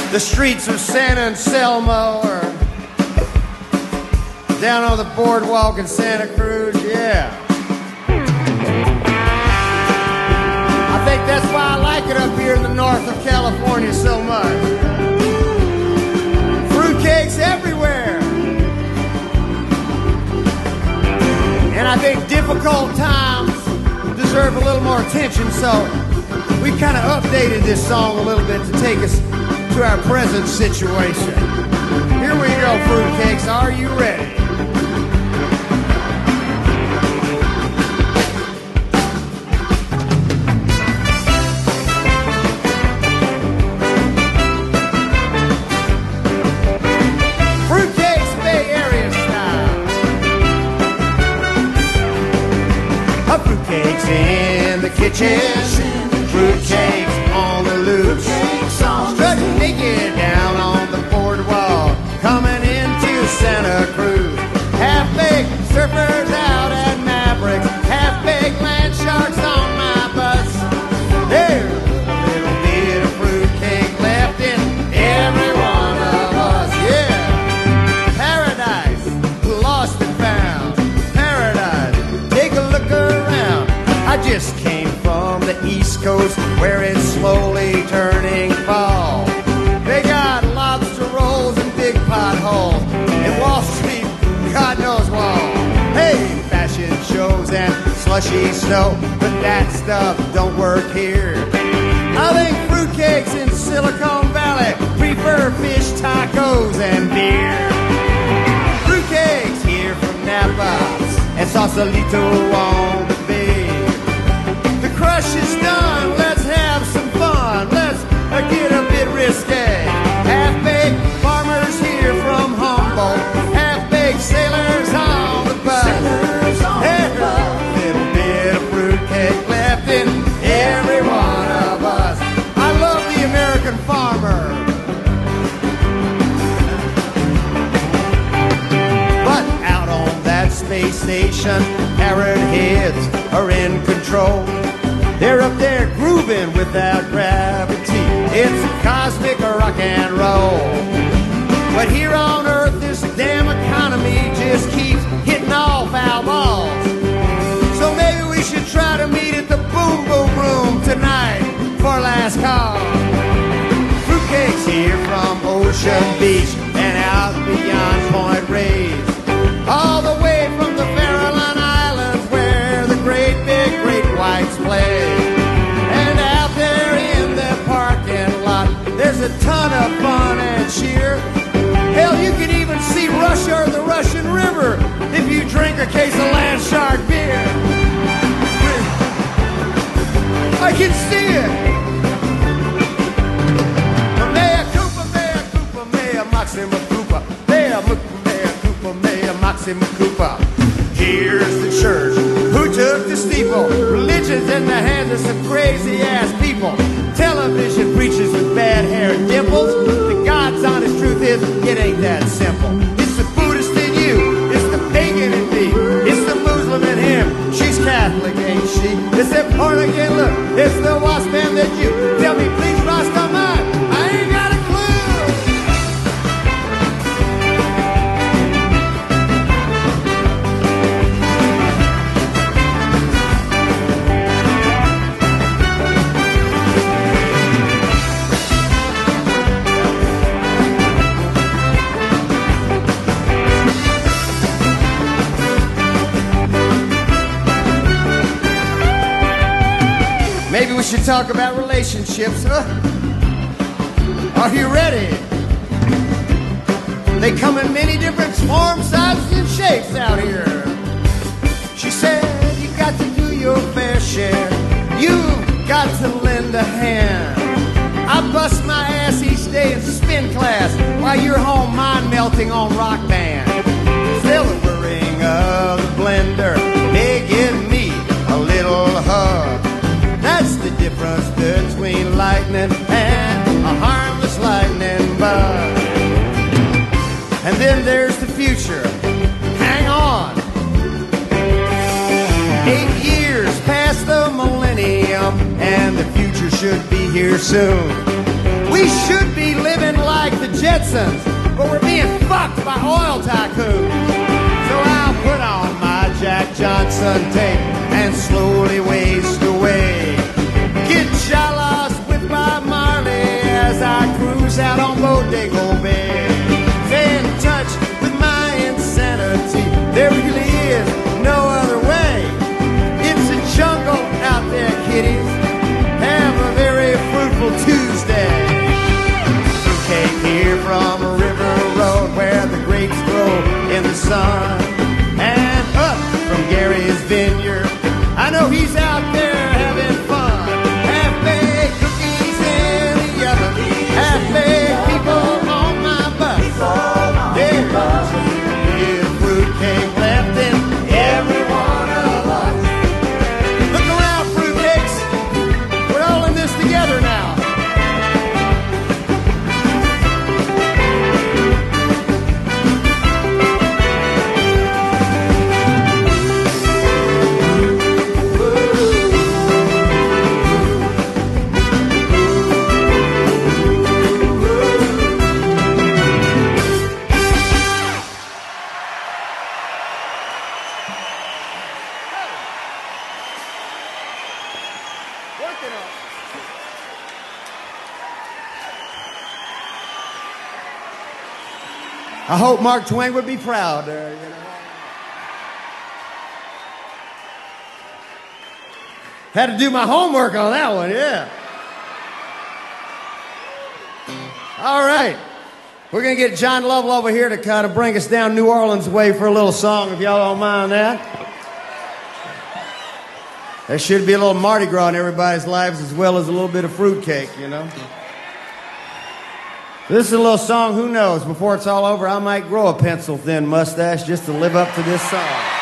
the streets of San Anselmo or down on the boardwalk in Santa Cruz, yeah. I think that's why I like it up here in the north of California so much. Fruitcakes everywhere. And I think difficult times deserve a little more attention, so we kind of updated this song a little bit to take us to our present situation. Here we go, fruitcakes. Are you ready? Fruitcakes, Bay Area style. Fruitcakes in the kitchen. Fruitcakes on the loose. Strutting naked down on the boardwalk, coming into Santa Cruz. Half-baked surfers out at Mavericks, half-baked land sharks on my bus. There's a little bit of fruitcake left in every one of us. Yeah, paradise, lost and found. Paradise, take a look around. I just came from the East Coast where it's slowly turning fall. They got lobster rolls and big potholes, and Wall Street, God knows wall. Hey, fashion shows and slushy snow, but that stuff don't work here. I think fruitcakes in Silicon Valley prefer fish tacos and beer. Fruitcakes here from Napa and Sausalito on the bay. The crush is done, let's have some fun, let's get a bit risque. Half-baked farmers here from Humboldt, half-baked sailors on the bus. There's a little bit of fruitcake left in every one of us. I love the American farmer, but out on that space station, parrot heads are in control. They're up there grooving without gravity. It's cosmic rock and roll. But here on Earth, this damn economy just keeps hitting all foul balls. So maybe we should try to meet at the Boom Boom Room tonight for last call. Fruitcakes here from Ocean Beach and out beyond Point Reyes, all the way from the Farallon Islands where the great big great whites play. And out there in the parking lot, there's a ton of fun and cheer. Hell, you can even see Russia or the Russian River if you drink a case of Land Shark beer. I can see it. Mea Coopa, Mea Coopa, Mea Maxima Coopa, Mea Coopa, Mea Coopa, Mea Maxima Coopa. Here's the church. Who took the steeple? Religion's in the hands of some crazy-ass people. Television preachers with bad hair and dimples. The God's honest truth is, it ain't that simple. It's the Buddhist in you. It's the pagan in me. It's the Muslim in him. She's Catholic, ain't she? It's that born again look. It's the wasp man that you. Tell me, please, Rastaman, I ain't got a Maybe we should talk about relationships, huh? Are you ready? They come in many different forms, sizes, and shapes out here. She said, you got to do your fair share. You've got to lend a hand. I bust my ass each day in spin class while you're home mind melting on Rock Band. Still the whirring of the blender, they give me a little hug. That's the difference between lightning and a harmless lightning bug. And then there's the future. Hang on. 8 years past the millennium, and the future should be here soon. We should be living like the Jetsons, but we're being fucked by oil tycoons. So I'll put on my Jack Johnson tape and slowly waste away. Get lost with Bob Marley as I cruise out on Bodego Bay. Stay in touch with my insanity. There really is no other way. It's a jungle out there, kiddies. Have a very fruitful Tuesday. Fruitcake here from a river road where the grapes grow in the sun. And up from Gary's vineyard, I know he's out there having fun. Half-baked cookies in the oven, half-baked people on my bus. There's a fruitcake left in every one of us. Look around, fruitcakes. We're all in this together now. I hope Mark Twain would be proud. Had to do my homework on that one, yeah. All right. We're going to get John Lovell over here to kind of bring us down New Orleans way for a little song, if y'all don't mind that. There should be a little Mardi Gras in everybody's lives as well as a little bit of fruitcake, you know. This is a little song, who knows, before it's all over, I might grow a pencil-thin mustache just to live up to this song.